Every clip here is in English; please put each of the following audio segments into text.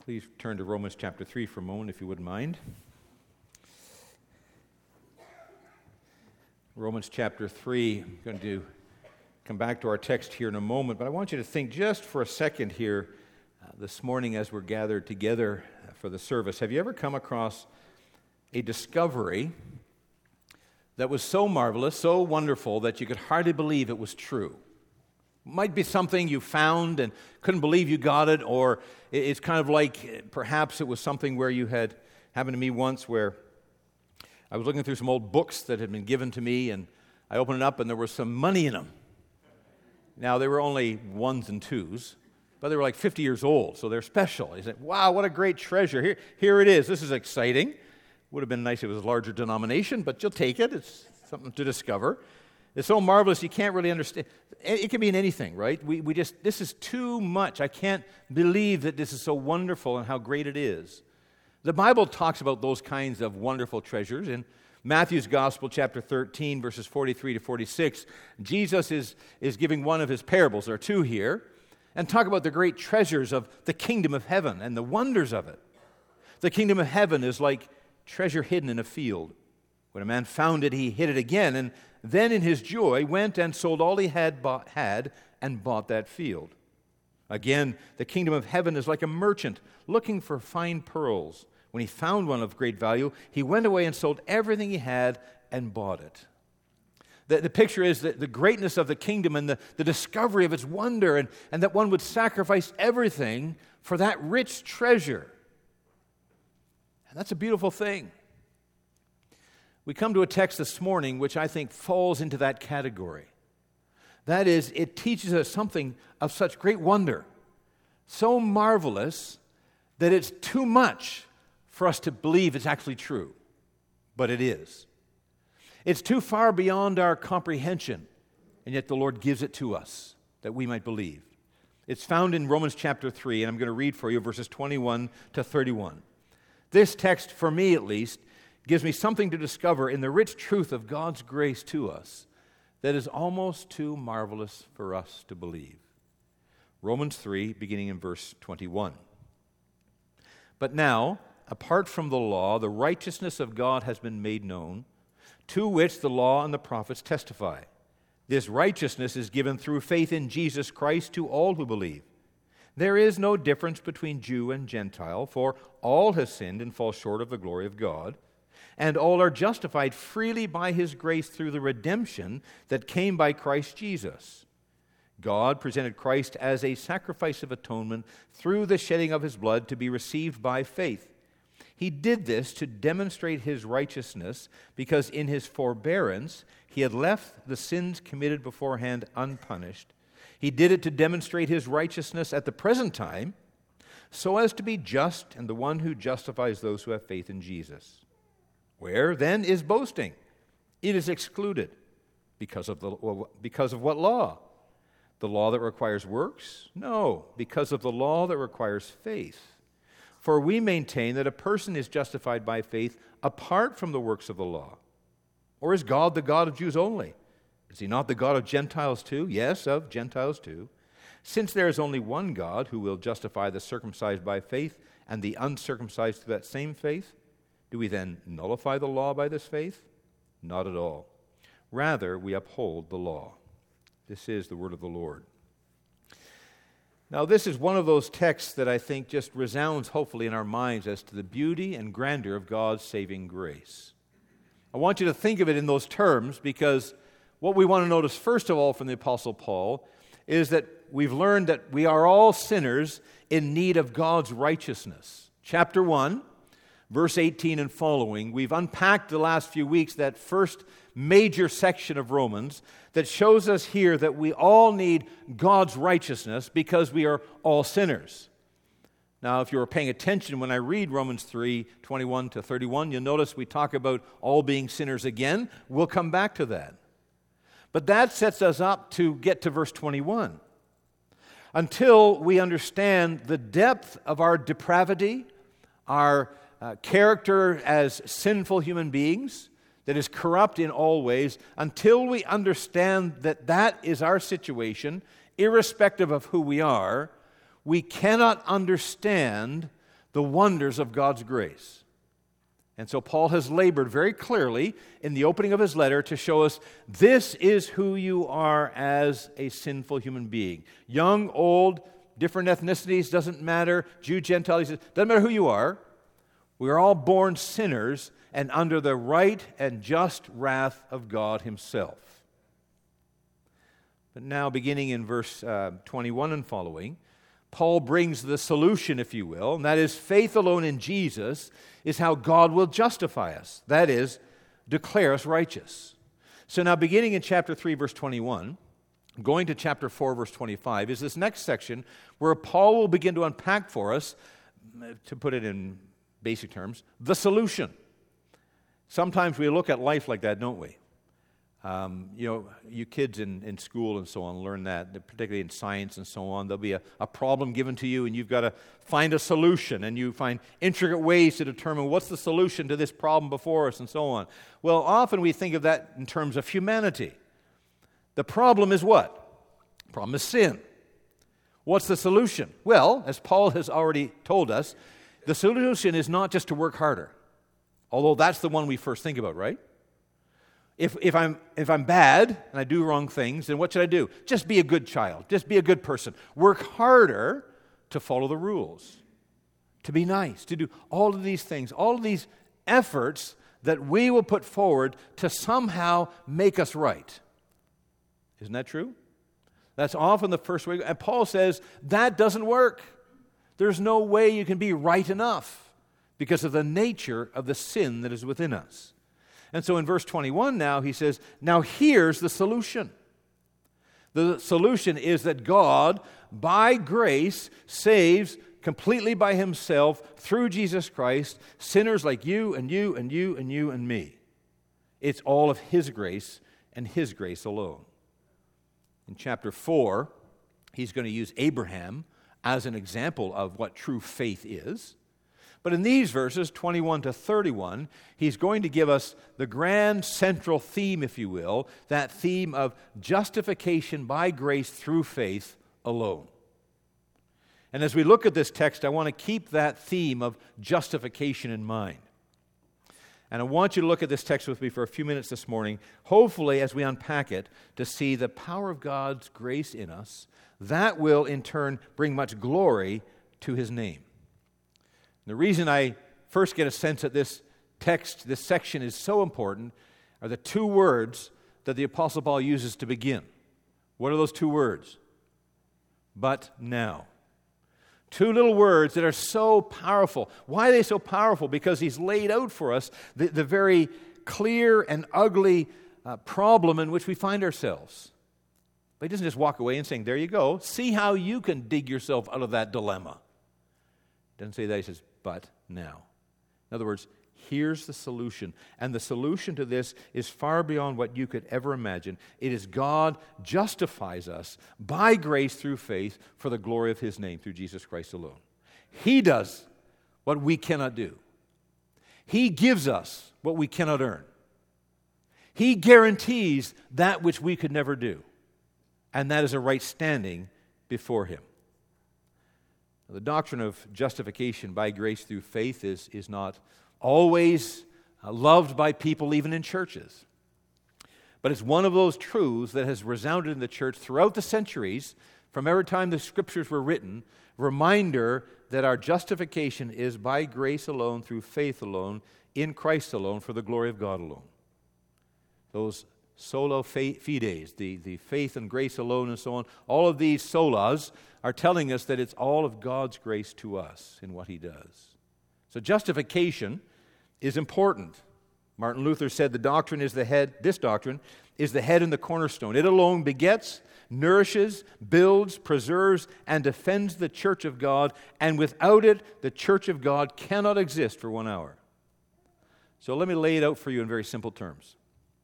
Please turn to Romans chapter 3 for a moment, if you wouldn't mind. Romans chapter 3, I'm going to come back to our text here in a moment, but I want you to think just for a second here this morning as we're gathered together for the service. Have you ever come across a discovery that was so marvelous, so wonderful, that you could hardly believe it was true? It might be something you found and couldn't believe you got it, or it's kind of like perhaps it was something where you had happened to me once where I was looking through some old books that had been given to me, and I opened it up and there was some money in them. Now, they were only ones and twos, but they were like 50 years old, so they're special. You say, wow, what a great treasure. Here it is. This is exciting. Would have been nice if it was a larger denomination, but you'll take it. It's something to discover. It's so marvelous you can't really understand. It can be in anything, right? This is too much. I can't believe that this is so wonderful and how great it is. The Bible talks about those kinds of wonderful treasures. In Matthew's Gospel, chapter 13, verses 43 to 46, Jesus is giving one of his parables. There are two here, and talk about the great treasures of the kingdom of heaven and the wonders of it. The kingdom of heaven is like treasure hidden in a field. When a man found it, he hid it again, and then in his joy went and sold all he had and bought that field. Again, the kingdom of heaven is like a merchant looking for fine pearls. When he found one of great value, he went away and sold everything he had and bought it. The picture is the greatness of the kingdom and the discovery of its wonder, and that one would sacrifice everything for that rich treasure. And that's a beautiful thing. We come to a text this morning which I think falls into that category. That is, it teaches us something of such great wonder, so marvelous that it's too much for us to believe it's actually true, but it is. It's too far beyond our comprehension, and yet the Lord gives it to us that we might believe. It's found in Romans chapter 3, and I'm going to read for you verses 21 to 31. This text, for me at least, gives me something to discover in the rich truth of God's grace to us that is almost too marvelous for us to believe. Romans 3, beginning in verse 21. But now, apart from the law, the righteousness of God has been made known, to which the law and the prophets testify. This righteousness is given through faith in Jesus Christ to all who believe. There is no difference between Jew and Gentile, for all have sinned and fall short of the glory of God, and all are justified freely by His grace through the redemption that came by Christ Jesus. God presented Christ as a sacrifice of atonement through the shedding of His blood to be received by faith. He did this to demonstrate His righteousness because in His forbearance He had left the sins committed beforehand unpunished. He did it to demonstrate His righteousness at the present time so as to be just and the one who justifies those who have faith in Jesus. Where, then, is boasting? It is excluded. Because of what law? The law that requires works? No, because of the law that requires faith. For we maintain that a person is justified by faith apart from the works of the law. Or is God the God of Jews only? Is He not the God of Gentiles too? Yes, of Gentiles too. Since there is only one God who will justify the circumcised by faith and the uncircumcised through that same faith, do we then nullify the law by this faith? Not at all. Rather, we uphold the law. This is the word of the Lord. Now, this is one of those texts that I think just resounds hopefully in our minds as to the beauty and grandeur of God's saving grace. I want you to think of it in those terms because what we want to notice first of all from the Apostle Paul is that we've learned that we are all sinners in need of God's righteousness. Chapter 1, verse 18 and following, we've unpacked the last few weeks that first major section of Romans that shows us here that we all need God's righteousness because we are all sinners. Now, if you were paying attention when I read Romans 3, 21 to 31, you'll notice we talk about all being sinners again. We'll come back to that. But that sets us up to get to verse 21. Until we understand the depth of our depravity, our character as sinful human beings that is corrupt in all ways, until we understand that that is our situation, irrespective of who we are, we cannot understand the wonders of God's grace. And so Paul has labored very clearly in the opening of his letter to show us this is who you are as a sinful human being. Young, old, different ethnicities, doesn't matter. Jew, Gentile, he says, doesn't matter who you are. We are all born sinners and under the right and just wrath of God himself. But now, beginning in verse 21 and following, Paul brings the solution, if you will, and that is faith alone in Jesus is how God will justify us. That is, declare us righteous. So now, beginning in chapter 3, verse 21, going to chapter 4, verse 25, is this next section where Paul will begin to unpack for us, to put it in basic terms, the solution. Sometimes we look at life like that, don't we? You kids in school and so on learn that, particularly in science and so on. There'll be a problem given to you, and you've got to find a solution, and you find intricate ways to determine what's the solution to this problem before us and so on. Well, often we think of that in terms of humanity. The problem is what? The problem is sin. What's the solution? Well, as Paul has already told us, the solution is not just to work harder, although that's the one we first think about, right? If I'm bad and I do wrong things, then what should I do? Just be a good child. Just be a good person. Work harder to follow the rules, to be nice, to do all of these things, all of these efforts that we will put forward to somehow make us right. Isn't that true? That's often the first way. And Paul says that doesn't work. There's no way you can be right enough because of the nature of the sin that is within us. And so in verse 21 now, he says, now here's the solution. The solution is that God, by grace, saves completely by himself, through Jesus Christ, sinners like you and you and you and you and me. It's all of his grace and his grace alone. In chapter 4, he's going to use Abraham as an example of what true faith is. But in these verses, 21 to 31, he's going to give us the grand central theme, if you will, that theme of justification by grace through faith alone. And as we look at this text, I want to keep that theme of justification in mind. And I want you to look at this text with me for a few minutes this morning, hopefully as we unpack it, to see the power of God's grace in us. That will, in turn, bring much glory to his name. The reason I first get a sense that this text, this section is so important, are the two words that the Apostle Paul uses to begin. What are those two words? But now. Two little words that are so powerful. Why are they so powerful? Because he's laid out for us the very clear and ugly problem in which we find ourselves. But he doesn't just walk away and saying, there you go, see how you can dig yourself out of that dilemma. He doesn't say that, he says, but now. In other words, here's the solution. And the solution to this is far beyond what you could ever imagine. It is God justifies us by grace through faith for the glory of his name through Jesus Christ alone. He does what we cannot do. He gives us what we cannot earn. He guarantees that which we could never do. And that is a right standing before him. The doctrine of justification by grace through faith is not always loved by people, even in churches. But it's one of those truths that has resounded in the church throughout the centuries, from every time the Scriptures were written, reminder that our justification is by grace alone, through faith alone, in Christ alone, for the glory of God alone. Those sola fides, the faith and grace alone and so on, all of these solas are telling us that it's all of God's grace to us in what he does. So justification is important. Martin Luther said the doctrine is the head, this doctrine is the head and the cornerstone. It alone begets, nourishes, builds, preserves, and defends the church of God, and without it, the church of God cannot exist for 1 hour. So let me lay it out for you in very simple terms.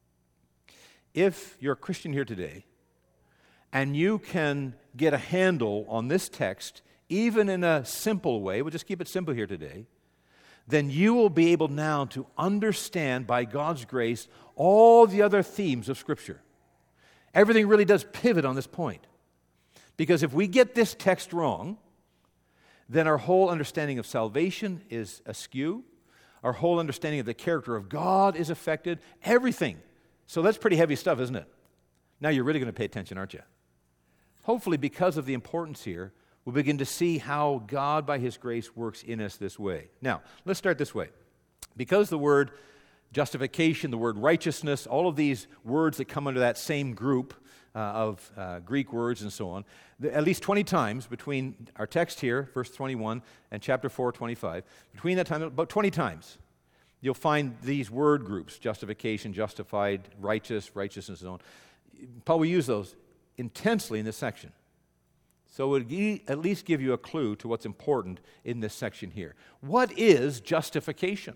If you're a Christian here today, and you can get a handle on this text, even in a simple way, we'll just keep it simple here today, then you will be able now to understand by God's grace all the other themes of Scripture. Everything really does pivot on this point. Because if we get this text wrong, then our whole understanding of salvation is askew. Our whole understanding of the character of God is affected. Everything. So that's pretty heavy stuff, isn't it? Now you're really going to pay attention, aren't you? Hopefully, because of the importance here, we'll begin to see how God, by His grace, works in us this way. Now, let's start this way. Because the word justification, the word righteousness, all of these words that come under that same group of Greek words and so on, at least 20 times between our text here, verse 21, and chapter 4, 25, between that time, about 20 times, you'll find these word groups, justification, justified, righteous, righteousness, and so on. Paul will use those intensely in this section. So it would at least give you a clue to what's important in this section here. What is justification?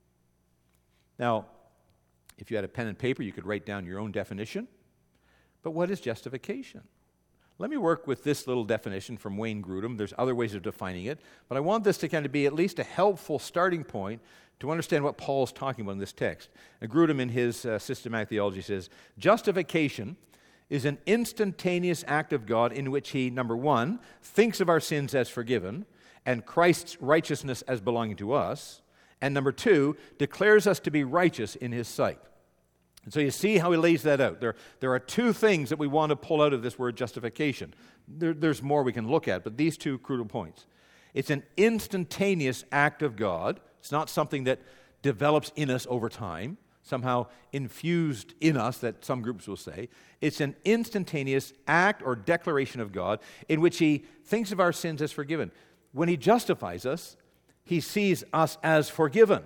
Now, if you had a pen and paper, you could write down your own definition. But what is justification? Let me work with this little definition from Wayne Grudem. There's other ways of defining it, but I want this to kind of be at least a helpful starting point to understand what Paul's talking about in this text. And Grudem, in his systematic theology, says, justification is an instantaneous act of God in which He, number one, thinks of our sins as forgiven and Christ's righteousness as belonging to us, and number two, declares us to be righteous in His sight. And so you see how he lays that out. There are two things that we want to pull out of this word justification. There's more we can look at, but these two crucial points. It's an instantaneous act of God. It's not something that develops in us over time, somehow infused in us, that some groups will say. It's an instantaneous act or declaration of God in which He thinks of our sins as forgiven. When He justifies us, He sees us as forgiven,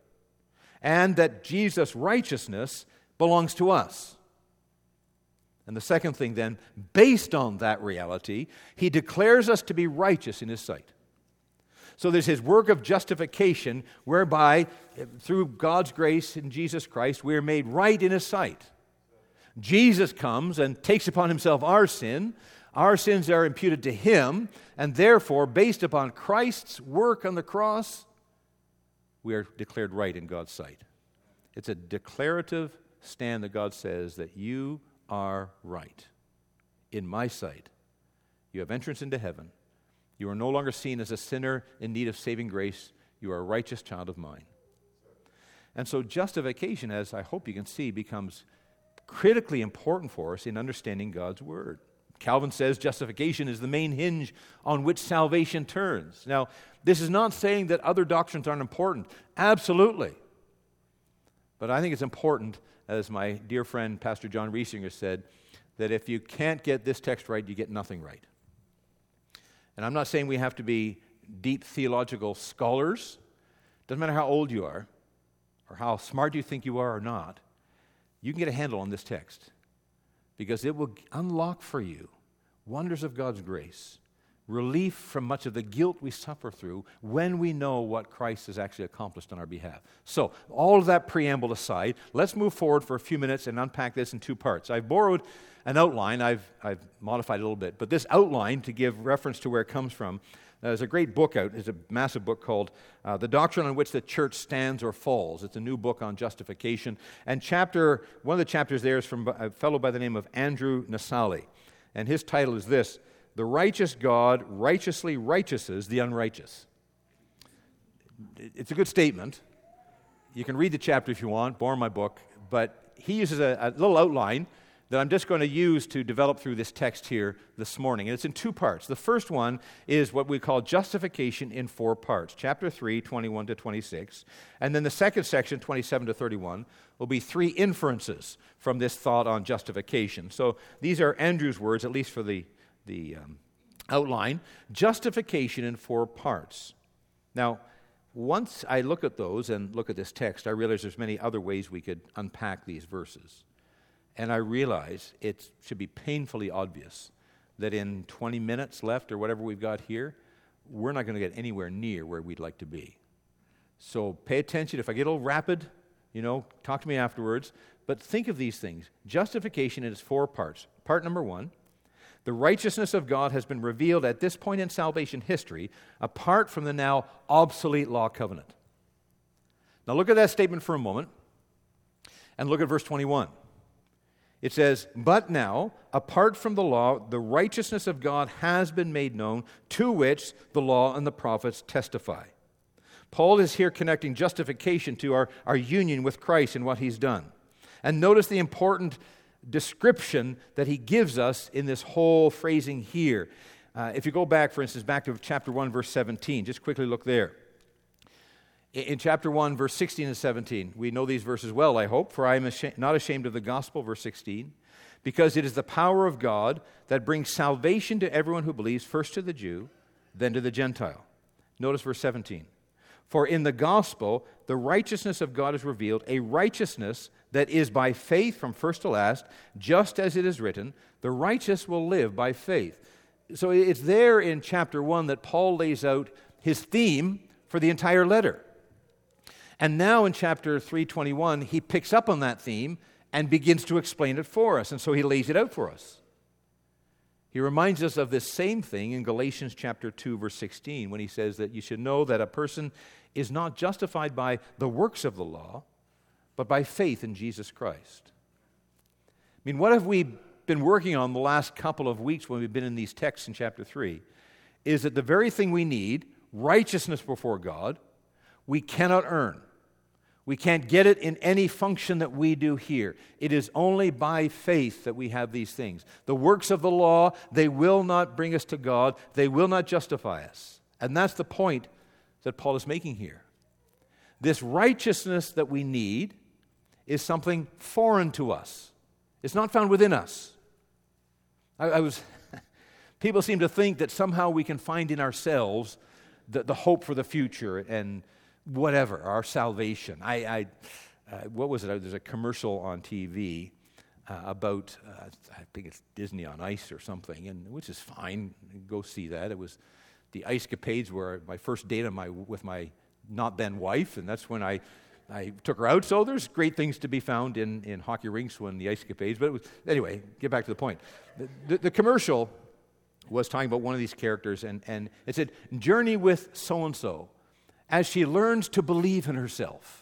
and that Jesus' righteousness belongs to us. And the second thing then, based on that reality, He declares us to be righteous in His sight. So there's His work of justification, whereby, through God's grace in Jesus Christ, we are made right in His sight. Jesus comes and takes upon Himself our sin. Our sins are imputed to Him, and therefore, based upon Christ's work on the cross, we are declared right in God's sight. It's a declarative stand that God says that you are right in my sight. You have entrance into heaven. You are no longer seen as a sinner in need of saving grace. You are a righteous child of mine. And so justification, as I hope you can see, becomes critically important for us in understanding God's Word. Calvin says justification is the main hinge on which salvation turns. Now, this is not saying that other doctrines aren't important. Absolutely. But I think it's important, as my dear friend Pastor John Riesinger said, that if you can't get this text right, you get nothing right. And I'm not saying we have to be deep theological scholars. Doesn't matter how old you are or how smart you think you are or not, you can get a handle on this text because it will unlock for you wonders of God's grace, relief from much of the guilt we suffer through when we know what Christ has actually accomplished on our behalf. So, all of that preamble aside, let's move forward for a few minutes and unpack this in two parts. I've borrowed an outline. I've modified it a little bit, but this outline, to give reference to where it comes from, there's a great book out. It's a massive book called The Doctrine on Which the Church Stands or Falls. It's a new book on justification. And one of the chapters there is from a fellow by the name of Andrew Nasali. And his title is this: The Righteous God Righteously Righteouses the Unrighteous. It's a good statement. You can read the chapter if you want, borrow my book, but he uses a little outline that I'm just going to use to develop through this text here this morning. And it's in two parts. The first one is what we call justification in 4 parts. Chapter 3, 21 to 26. And then the second section, 27 to 31, will be 3 inferences from this thought on justification. So these are Andrew's words, at least for the outline. Justification in 4 parts. Now, once I look at those and look at this text, I realize there's many other ways we could unpack these verses. And I realize it should be painfully obvious that in 20 minutes left or whatever we've got here, we're not going to get anywhere near where we'd like to be. So pay attention. If I get a little rapid, talk to me afterwards. But think of these things. Justification in its 4 parts. Part number 1, the righteousness of God has been revealed at this point in salvation history apart from the now obsolete law covenant. Now look at that statement for a moment and look at verse 21. It says, "But now, apart from the law, the righteousness of God has been made known, to which the law and the prophets testify." Paul is here connecting justification to our union with Christ and what he's done. And notice the important description that he gives us in this whole phrasing here. If you go back, for instance, back to chapter 1, verse 17, just quickly look there. In chapter 1, verse 16 and 17, we know these verses well, I hope. "For I am not ashamed of the gospel," verse 16, "because it is the power of God that brings salvation to everyone who believes, first to the Jew, then to the Gentile." Notice verse 17. "For in the gospel, the righteousness of God is revealed, a righteousness that is by faith from first to last, just as it is written, the righteous will live by faith." So it's there in chapter 1 that Paul lays out his theme for the entire letter. And now in chapter 3:21, he picks up on that theme and begins to explain it for us. And so he lays it out for us. He reminds us of this same thing in Galatians chapter 2, verse 16, when he says that you should know that a person is not justified by the works of the law, but by faith in Jesus Christ. I mean, what have we been working on the last couple of weeks when we've been in these texts in chapter 3? Is that the very thing we need, righteousness before God, we cannot earn. We can't get it in any function that we do here. It is only by faith that we have these things. The works of the law, they will not bring us to God. They will not justify us. And that's the point that Paul is making here. This righteousness that we need is something foreign to us. It's not found within us. People seem to think that somehow we can find in ourselves the hope for the future and whatever, our salvation. What was it? There's a commercial on TV about, I think it's Disney on Ice or something, and which is fine. Go see that. It was the Ice Capades were my first date with my not then wife, and that's when I took her out. So there's great things to be found in hockey rinks when the Ice Capades. But anyway, get back to the point. The commercial was talking about one of these characters, and it said, "Journey with so-and-so as she learns to believe in herself."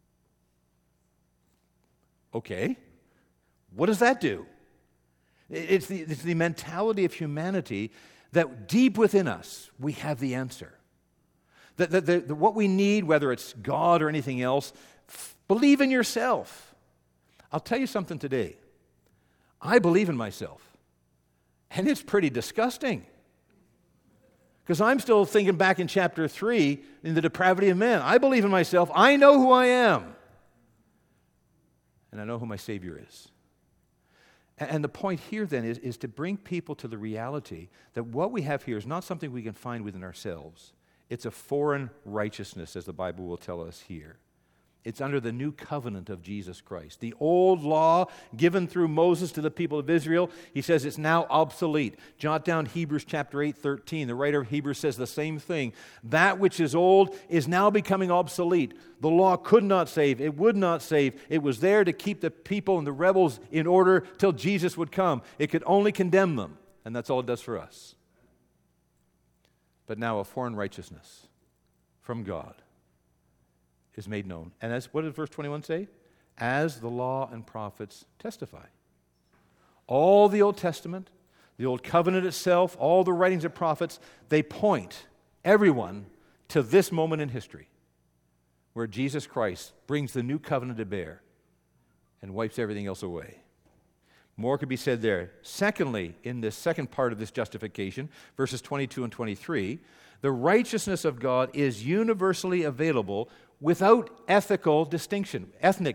Okay, what does that do? It's the mentality of humanity that deep within us, we have the answer. That what we need, whether it's God or anything else, believe in yourself. I'll tell you something today. I believe in myself, and it's pretty disgusting. Because I'm still thinking back in chapter 3 in the depravity of man. I believe in myself. I know who I am. And I know who my Savior is. And the point here then is to bring people to the reality that what we have here is not something we can find within ourselves. It's a foreign righteousness, as the Bible will tell us here. It's under the new covenant of Jesus Christ. The old law given through Moses to the people of Israel, he says it's now obsolete. Jot down Hebrews chapter 8:13. The writer of Hebrews says the same thing. That which is old is now becoming obsolete. The law could not save. It would not save. It was there to keep the people and the rebels in order till Jesus would come. It could only condemn them. And that's all it does for us. But now a foreign righteousness from God is made known. And what does verse 21 say? As the law and prophets testify. All the Old Testament, the Old Covenant itself, all the writings of prophets, they point everyone to this moment in history where Jesus Christ brings the new covenant to bear and wipes everything else away. More could be said there. Secondly, in this second part of this justification, verses 22 and 23, the righteousness of God is universally available without ethnic distinction.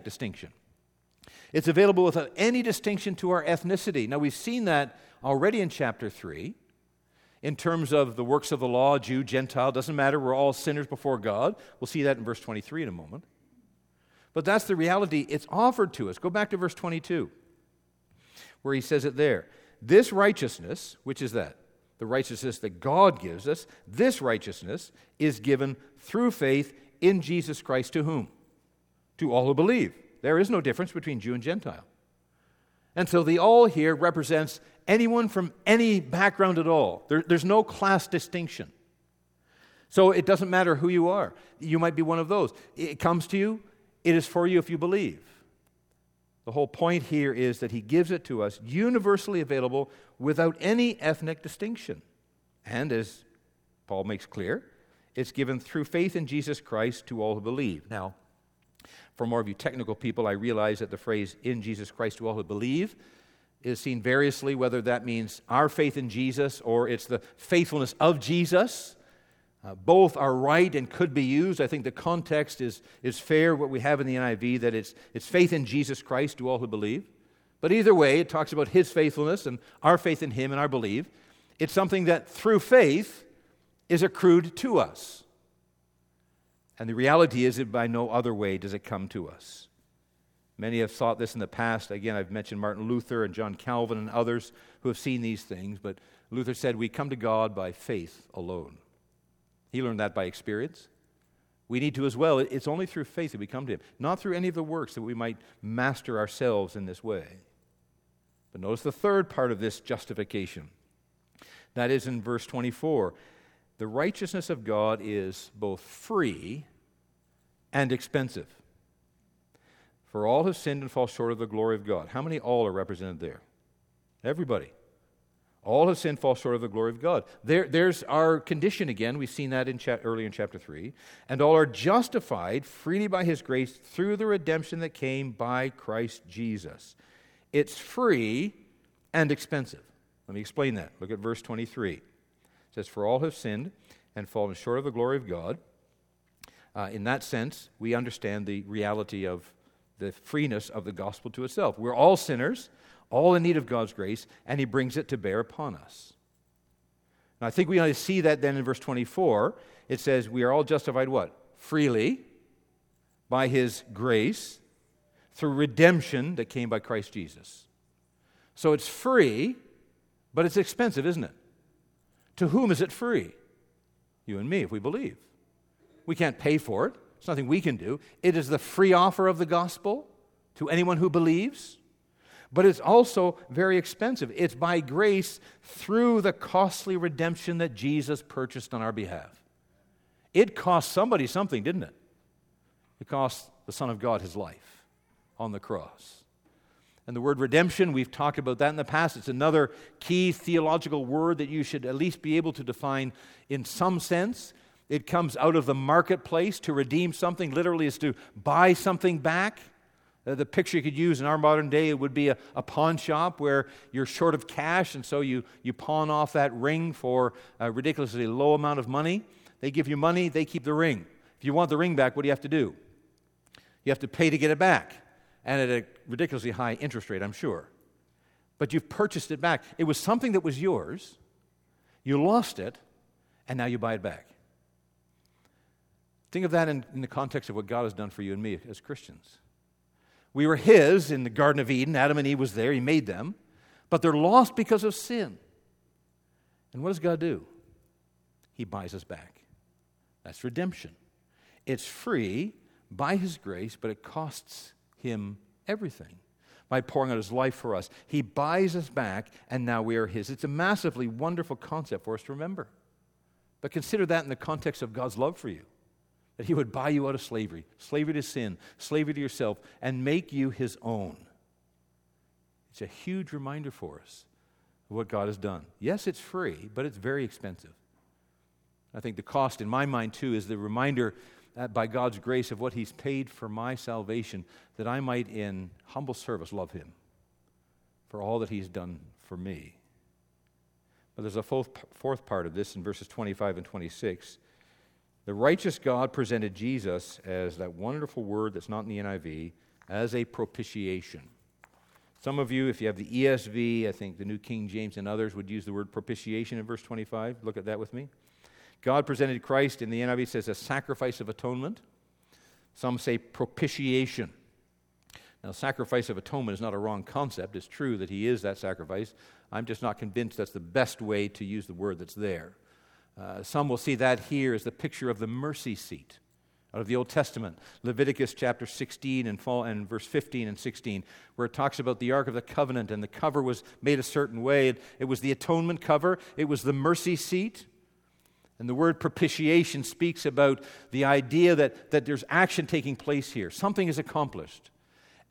It's available without any distinction to our ethnicity. Now, we've seen that already in chapter 3 in terms of the works of the law, Jew, Gentile, doesn't matter, we're all sinners before God. We'll see that in verse 23 in a moment. But that's the reality. It's offered to us. Go back to verse 22, where he says it there. This righteousness, which is that? The righteousness that God gives us, this righteousness is given through faith in Jesus Christ to whom? To all who believe. There is no difference between Jew and Gentile. And so the all here represents anyone from any background at all. There's no class distinction. So it doesn't matter who you are. You might be one of those. It comes to you. It is for you if you believe. The whole point here is that he gives it to us universally available without any ethnic distinction. And as Paul makes clear, it's given through faith in Jesus Christ to all who believe. Now, for more of you technical people, I realize that the phrase "in Jesus Christ to all who believe" is seen variously, whether that means our faith in Jesus or it's the faithfulness of Jesus. Both are right and could be used. I think the context is fair, what we have in the NIV, that it's faith in Jesus Christ to all who believe. But either way, it talks about his faithfulness and our faith in him and our belief. It's something that through faith is accrued to us. And the reality is that by no other way does it come to us. Many have thought this in the past. Again, I've mentioned Martin Luther and John Calvin and others who have seen these things. But Luther said, we come to God by faith alone. He learned that by experience. We need to as well. It's only through faith that we come to him, not through any of the works that we might master ourselves in this way. But notice the third part of this justification. That is in verse 24. The righteousness of God is both free and expensive. For all have sinned and fall short of the glory of God. How many all are represented there? Everybody. All have sinned and fall short of the glory of God. There's our condition again. We've seen that early in chapter 3. And all are justified freely by his grace through the redemption that came by Christ Jesus. It's free and expensive. Let me explain that. Look at verse 23. It says, for all have sinned and fallen short of the glory of God. In that sense, we understand the reality of the freeness of the gospel to itself. We're all sinners, all in need of God's grace, and he brings it to bear upon us. Now, I think we ought to see that then in verse 24. It says, we are all justified what? Freely, by his grace, through redemption that came by Christ Jesus. So it's free, but it's expensive, isn't it? To whom is it free? You and me, if we believe. We can't pay for it. It's nothing we can do. It is the free offer of the gospel to anyone who believes. But it's also very expensive. It's by grace through the costly redemption that Jesus purchased on our behalf. It cost somebody something, didn't it? It cost the Son of God his life on the cross. And the word redemption, we've talked about that in the past. It's another key theological word that you should at least be able to define in some sense. It comes out of the marketplace. To redeem something literally is to buy something back. The picture you could use in our modern day, it would be a pawn shop where you're short of cash, and so you pawn off that ring for a ridiculously low amount of money. They give you money, they keep the ring. If you want the ring back, what do you have to do? You have to pay to get it back, and at a ridiculously high interest rate, I'm sure. But you've purchased it back. It was something that was yours. You lost it, and now you buy it back. Think of that in the context of what God has done for you and me as Christians. We were his in the Garden of Eden. Adam and Eve was there. He made them. But they're lost because of sin. And what does God do? He buys us back. That's redemption. It's free by his grace, but it costs him everything by pouring out his life for us. He buys us back, and now we are his. It's a massively wonderful concept for us to remember. But consider that in the context of God's love for you. That he would buy you out of slavery to sin, slavery to yourself, and make you his own. It's a huge reminder for us of what God has done. Yes, it's free, but it's very expensive. I think the cost in my mind, too, is the reminder that by God's grace of what he's paid for my salvation, that I might in humble service love him for all that he's done for me. But there's a fourth part of this in verses 25 and 26. The righteous God presented Jesus as that wonderful word that's not in the NIV, as a propitiation. Some of you, if you have the ESV, I think the New King James and others would use the word propitiation in verse 25. Look at that with me. God presented Christ, in the NIV says, a sacrifice of atonement. Some say propitiation. Now, sacrifice of atonement is not a wrong concept. It's true that he is that sacrifice. I'm just not convinced that's the best way to use the word that's there. Some will see that here as the picture of the mercy seat out of the Old Testament. Leviticus chapter 16 and verse 15 and 16, where it talks about the Ark of the Covenant, and the cover was made a certain way. It was the atonement cover. It was the mercy seat. And the word propitiation speaks about the idea that there's action taking place here. Something is accomplished.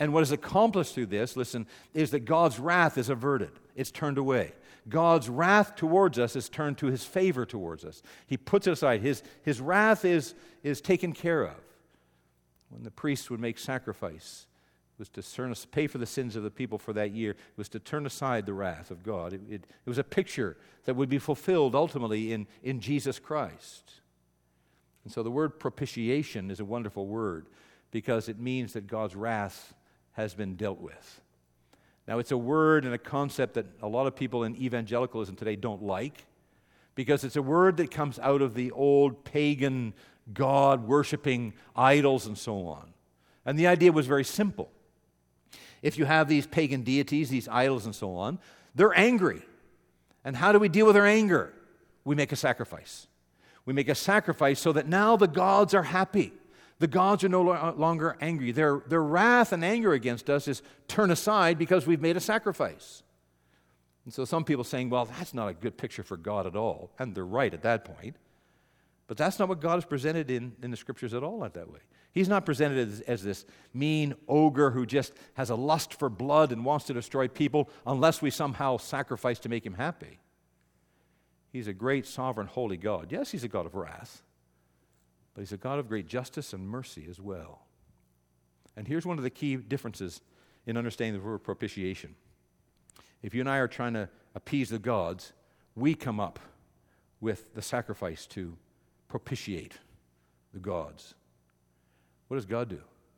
And what is accomplished through this, listen, is that God's wrath is averted. It's turned away. God's wrath towards us is turned to His favor towards us. He puts it aside. His wrath is taken care of. When the priest would make sacrifice, it was to pay for the sins of the people for that year. It was to turn aside the wrath of God. It was a picture that would be fulfilled ultimately in Jesus Christ. And so the word propitiation is a wonderful word because it means that God's wrath has been dealt with. Now, it's a word and a concept that a lot of people in evangelicalism today don't like because it's a word that comes out of the old pagan God-worshiping idols and so on. And the idea was very simple. If you have these pagan deities, these idols and so on, they're angry. And how do we deal with their anger? We make a sacrifice. We make a sacrifice so that now the gods are happy. The gods are no longer angry. Their wrath and anger against us is turned aside because we've made a sacrifice. And so some people saying, well, that's not a good picture for God at all. And they're right at that point. But that's not what God is presented in the Scriptures at all, not that way. He's not presented as this mean ogre who just has a lust for blood and wants to destroy people unless we somehow sacrifice to make Him happy. He's a great, sovereign, holy God. Yes, He's a God of wrath, but He's a God of great justice and mercy as well. And here's one of the key differences in understanding the word propitiation. If you and I are trying to appease the gods, we come up with the sacrifice to propitiate the gods. What does God do?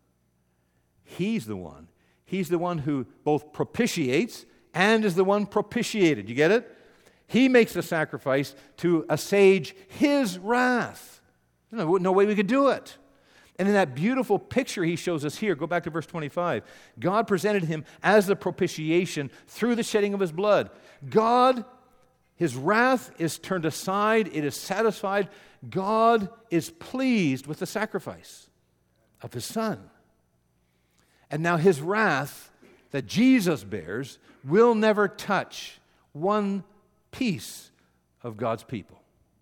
He's the one. He's the one who both propitiates and is the one propitiated. You get it? He makes the sacrifice to assuage His wrath. No way we could do it. And in that beautiful picture He shows us here, go back to verse 25. God presented Him as the propitiation through the shedding of His blood. God, His wrath is turned aside. It is satisfied. God is pleased with the sacrifice of His Son. And now His wrath that Jesus bears will never touch one piece of God's people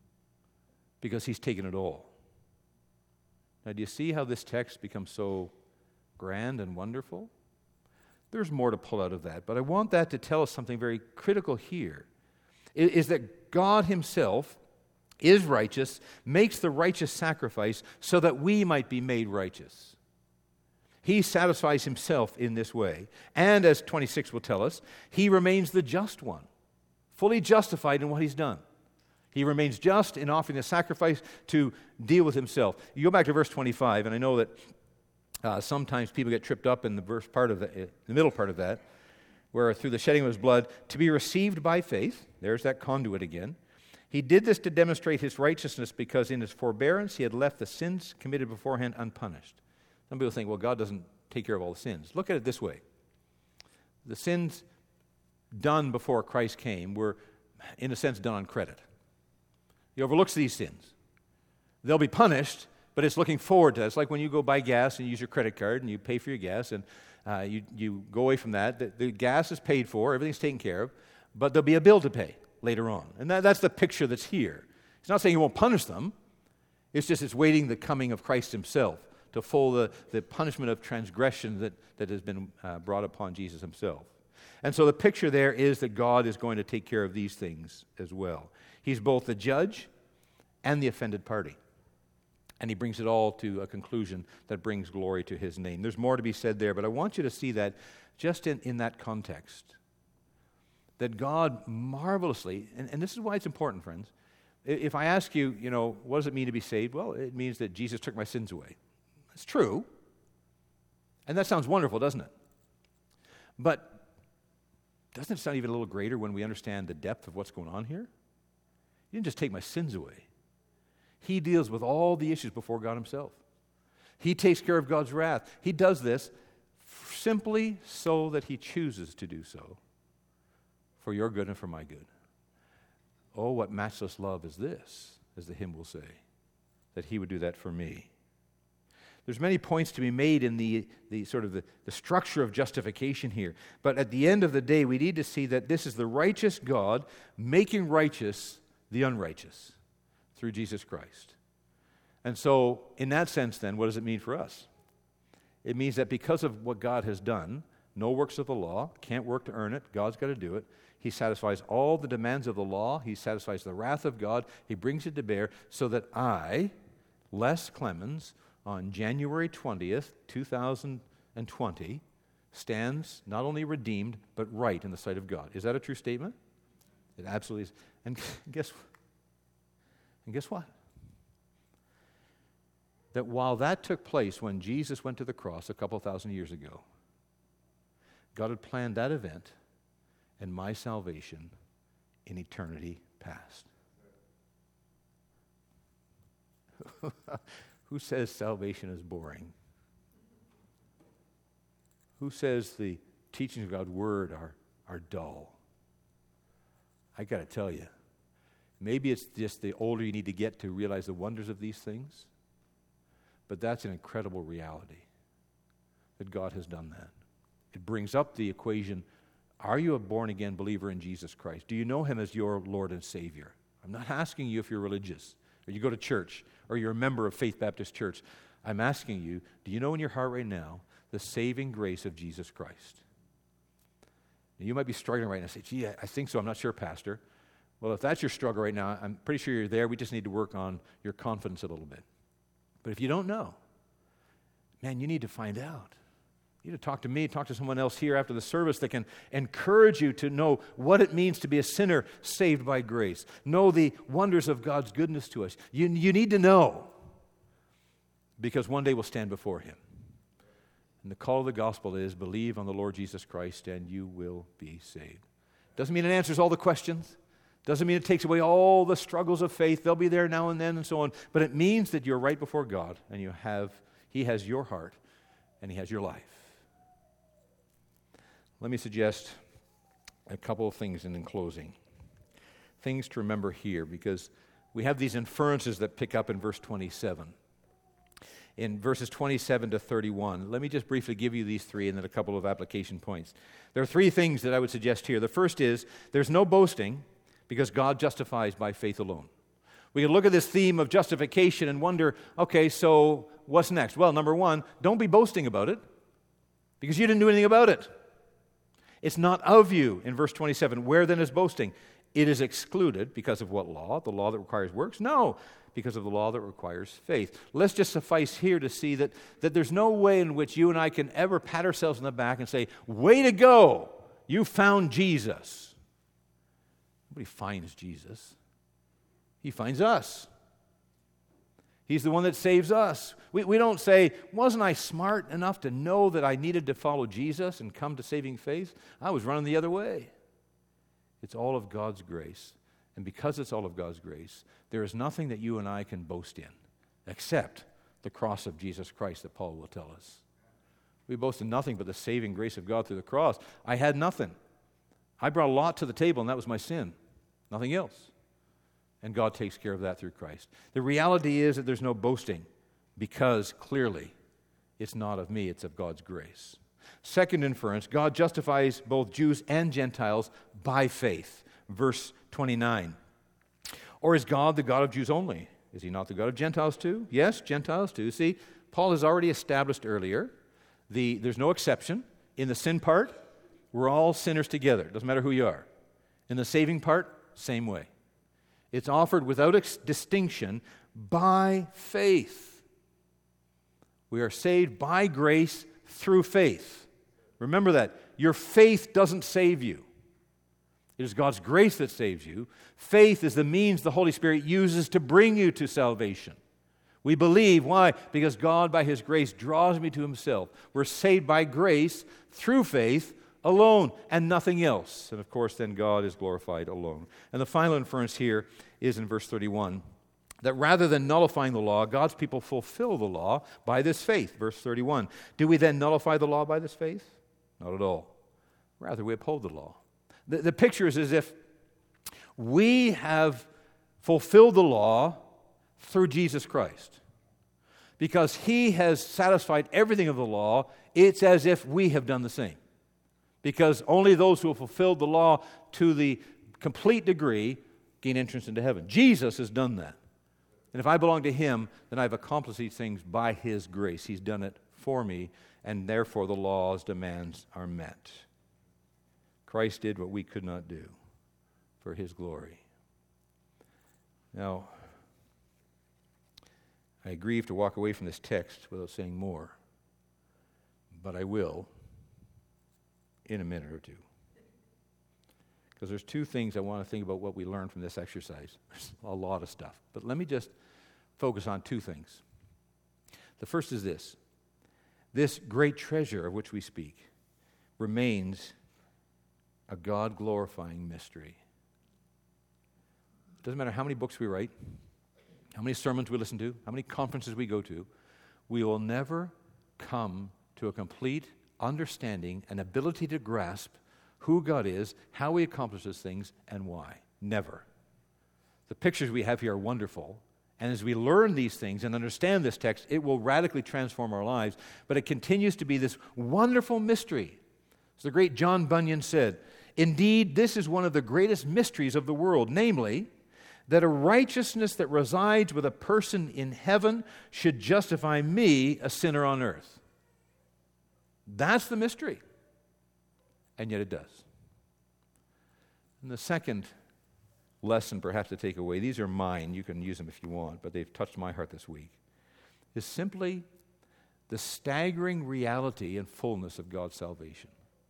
because He's taken it all. Now, do you see how this text becomes so grand and wonderful? There's more to pull out of that, but I want that to tell us something very critical here, is that God Himself is righteous, makes the righteous sacrifice so that we might be made righteous. He satisfies Himself in this way. And as 26 will tell us, He remains the just one, fully justified in what He's done. He remains just in offering the sacrifice to deal with Himself. You go back to verse 25, and I know that sometimes people get tripped up in the middle part of that, where through the shedding of His blood, to be received by faith, there's that conduit again. He did this to demonstrate His righteousness because in His forbearance He had left the sins committed beforehand unpunished. Some people think, well, God doesn't take care of all the sins. Look at it this way. The sins done before Christ came were, in a sense, done on credit. He overlooks these sins. They'll be punished, but it's looking forward to that. It's like when you go buy gas and use your credit card and you pay for your gas and you go away from that. The gas is paid for, everything's taken care of, but there'll be a bill to pay later on. And that's the picture that's here. He's not saying He won't punish them. It's waiting the coming of Christ Himself to fulfill the punishment of transgression that has been brought upon Jesus Himself. And so the picture there is that God is going to take care of these things as well. He's both the judge and the offended party. And He brings it all to a conclusion that brings glory to His name. There's more to be said there, but I want you to see that just in that context. That God marvelously, and this is why it's important, friends. If I ask you, what does it mean to be saved? Well, it means that Jesus took my sins away. It's true. And that sounds wonderful, doesn't it? But doesn't it sound even a little greater when we understand the depth of what's going on here? He didn't just take my sins away. He deals with all the issues before God Himself. He takes care of God's wrath. He does this simply so that He chooses to do so for your good and for my good. Oh, what matchless love is this, as the hymn will say, that He would do that for me. There's many points to be made in the sort of the structure of justification here. But at the end of the day, we need to see that this is the righteous God making righteous the unrighteous through Jesus Christ. And so, in that sense then, what does it mean for us? It means that because of what God has done, no works of the law, can't work to earn it, God's got to do it. He satisfies all the demands of the law. He satisfies the wrath of God. He brings it to bear so that I, Les Clemens, on January 20th, 2020, stands not only redeemed, but right in the sight of God. Is that a true statement? It absolutely is. And guess what? That while that took place when Jesus went to the cross a couple thousand years ago, God had planned that event and my salvation in eternity past. Who says salvation is boring? Who says the teachings of God's Word are dull? I got to tell you, maybe it's just the older you need to get to realize the wonders of these things, but that's an incredible reality that God has done that. It brings up the equation, are you a born-again believer in Jesus Christ? Do you know Him as your Lord and Savior? I'm not asking you if you're religious, or you go to church, or you're a member of Faith Baptist Church. I'm asking you, do you know in your heart right now the saving grace of Jesus Christ? And you might be struggling right now and say, gee, I think so, I'm not sure, Pastor. Well, if that's your struggle right now, I'm pretty sure you're there. We just need to work on your confidence a little bit. But if you don't know, man, you need to find out. You need to talk to me, talk to someone else here after the service that can encourage you to know what it means to be a sinner saved by grace. Know the wonders of God's goodness to us. You need to know, because one day we'll stand before Him. And the call of the gospel is, believe on the Lord Jesus Christ and you will be saved. Doesn't mean it answers all the questions. Doesn't mean it takes away all the struggles of faith. They'll be there now and then and so on. But it means that you're right before God and He has your heart and He has your life. Let me suggest a couple of things in closing. Things to remember here, because we have these inferences that pick up in verse 27. In verses 27 to 31, let me just briefly give you these three and then a couple of application points. There are three things that I would suggest here. The first is, there's no boasting because God justifies by faith alone. We can look at this theme of justification and wonder, okay, so what's next? Well, number one, don't be boasting about it because you didn't do anything about it. It's not of you, in verse 27. Where then is boasting? It is excluded because of what law? The law that requires works? No, because of the law that requires faith. Let's just suffice here to see that there's no way in which you and I can ever pat ourselves on the back and say, way to go, you found Jesus. Nobody finds Jesus. He finds us. He's the one that saves us. We don't say, wasn't I smart enough to know that I needed to follow Jesus and come to saving faith? I was running the other way. It's all of God's grace. And because it's all of God's grace, there is nothing that you and I can boast in except the cross of Jesus Christ that Paul will tell us. We boast in nothing but the saving grace of God through the cross. I had nothing. I brought a lot to the table, and that was my sin. Nothing else. And God takes care of that through Christ. The reality is that there's no boasting because clearly it's not of me, it's of God's grace. Second inference, God justifies both Jews and Gentiles by faith. Verse 29. Or is God the God of Jews only? Is He not the God of Gentiles too? Yes, Gentiles too. See, Paul has already established earlier, there's no exception. In the sin part, we're all sinners together. Doesn't matter who you are. In the saving part, same way. It's offered without distinction by faith. We are saved by grace through faith. Remember that. Your faith doesn't save you. It is God's grace that saves you. Faith is the means the Holy Spirit uses to bring you to salvation. We believe. Why? Because God, by His grace, draws me to Himself. We're saved by grace through faith alone and nothing else. And of course, then God is glorified alone. And the final inference here is in verse 31, that rather than nullifying the law, God's people fulfill the law by this faith. Verse 31. Do we then nullify the law by this faith? Not at all. Rather, we uphold the law. The picture is as if we have fulfilled the law through Jesus Christ. Because He has satisfied everything of the law, it's as if we have done the same. Because only those who have fulfilled the law to the complete degree gain entrance into heaven. Jesus has done that. And if I belong to Him, then I've accomplished these things by His grace. He's done it for me, and therefore the law's demands are met. Christ did what we could not do for his glory. Now, I grieve to walk away from this text without saying more, but I will in a minute or two. Because there's two things I want to think about what we learned from this exercise. There's a lot of stuff, but let me just focus on two things. The first is this. This great treasure of which we speak remains a God-glorifying mystery. It doesn't matter how many books we write, how many sermons we listen to, how many conferences we go to, we will never come to a complete understanding and ability to grasp who God is, how he accomplishes things, and why. Never. The pictures we have here are wonderful, and as we learn these things and understand this text, it will radically transform our lives, but it continues to be this wonderful mystery. As the great John Bunyan said, "Indeed, this is one of the greatest mysteries of the world, namely, that a righteousness that resides with a person in heaven should justify me, a sinner on earth." That's the mystery. And yet it does. And the second lesson perhaps to take away, these are mine, you can use them if you want, but they've touched my heart this week, is simply the staggering reality and fullness of God's salvation.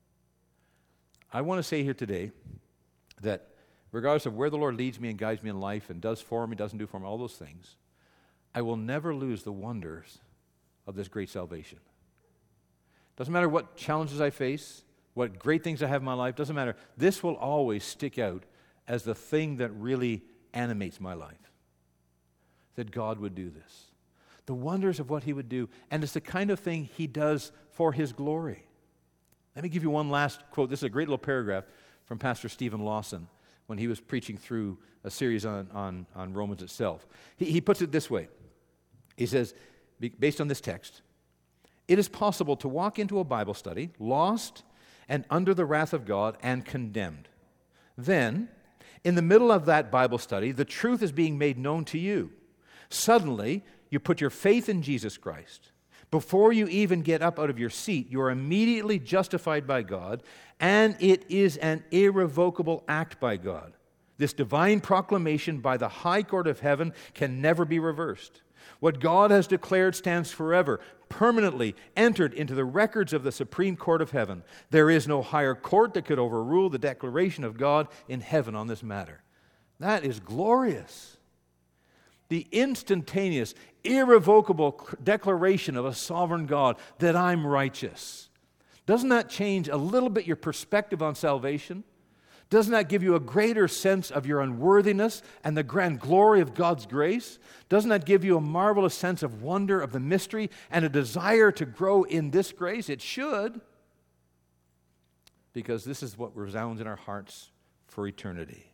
I want to say here today that regardless of where the Lord leads me and guides me in life and does for me, doesn't do for me, all those things, I will never lose the wonders of this great salvation. Doesn't matter what challenges I face, what great things I have in my life, doesn't matter. This will always stick out as the thing that really animates my life. That God would do this. The wonders of what he would do. And it's the kind of thing he does for his glory. Let me give you one last quote. This is a great little paragraph from Pastor Stephen Lawson when he was preaching through a series on Romans itself. He puts it this way. He says, based on this text, "It is possible to walk into a Bible study, lost and under the wrath of God and condemned. Then, in the middle of that Bible study, the truth is being made known to you. Suddenly, you put your faith in Jesus Christ. Before you even get up out of your seat, you are immediately justified by God, and it is an irrevocable act by God. This divine proclamation by the high court of heaven can never be reversed. What God has declared stands forever, permanently entered into the records of the Supreme Court of heaven. There is no higher court that could overrule the declaration of God in heaven on this matter." That is glorious. The instantaneous, irrevocable declaration of a sovereign God that I'm righteous. Doesn't that change a little bit your perspective on salvation? Doesn't that give you a greater sense of your unworthiness and the grand glory of God's grace? Doesn't that give you a marvelous sense of wonder of the mystery and a desire to grow in this grace? It should, because this is what resounds in our hearts for eternity.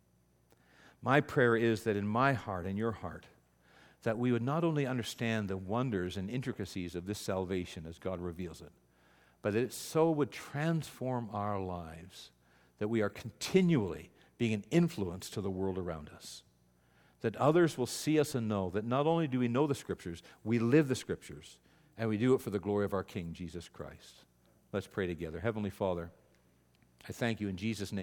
My prayer is that in my heart and your heart, that we would not only understand the wonders and intricacies of this salvation as God reveals it, but that it so would transform our lives that we are continually being an influence to the world around us. That others will see us and know that not only do we know the Scriptures, we live the Scriptures, and we do it for the glory of our King, Jesus Christ. Let's pray together. Heavenly Father, I thank you in Jesus' name.